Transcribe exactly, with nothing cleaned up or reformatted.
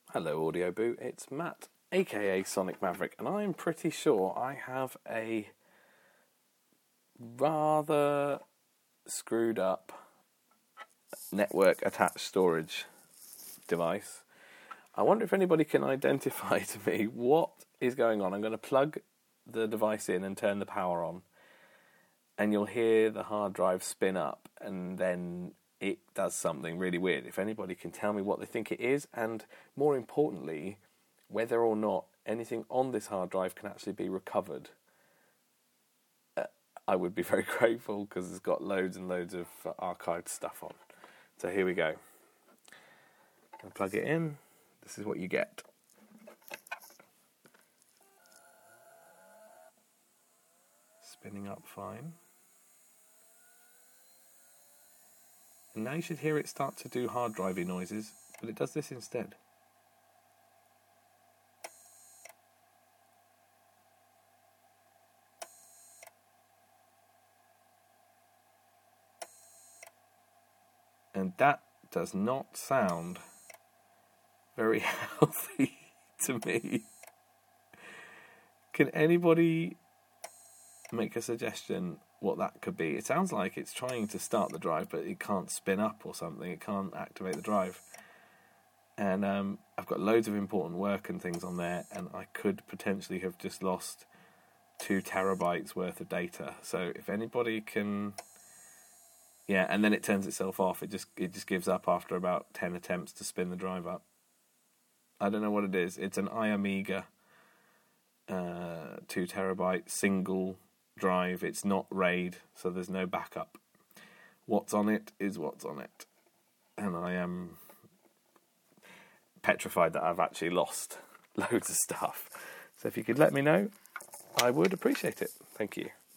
Hello Audio Boo, it's Matt, aka Sonic Maverick, and I'm pretty sure I have a rather screwed up network attached storage device. I wonder if anybody can identify to me what is going on. I'm going to plug the device in and turn the power on, and you'll hear the hard drive spin up, and then it does something really weird. If anybody can tell me what they think it is, and more importantly, whether or not anything on this hard drive can actually be recovered, uh, I would be very grateful, because it's got loads and loads of uh, archived stuff on. So here we go. I'll plug it in. This is what you get. Spinning up fine. And now you should hear it start to do hard drivey noises, but it does this instead. And that does not sound very healthy to me. Can anybody make a suggestion what that could be? It sounds like it's trying to start the drive, but it can't spin up or something. It can't activate the drive. And um, I've got loads of important work and things on there, and I could potentially have just lost two terabytes worth of data. So if anybody can... Yeah, and then it turns itself off. It just it just gives up after about ten attempts to spin the drive up. I don't know what it is. It's an iAmega uh, two terabyte single drive. It's not RAID, so there's no backup. What's on it is what's on it. And I am petrified that I've actually lost loads of stuff. So if you could let me know, I would appreciate it. Thank you.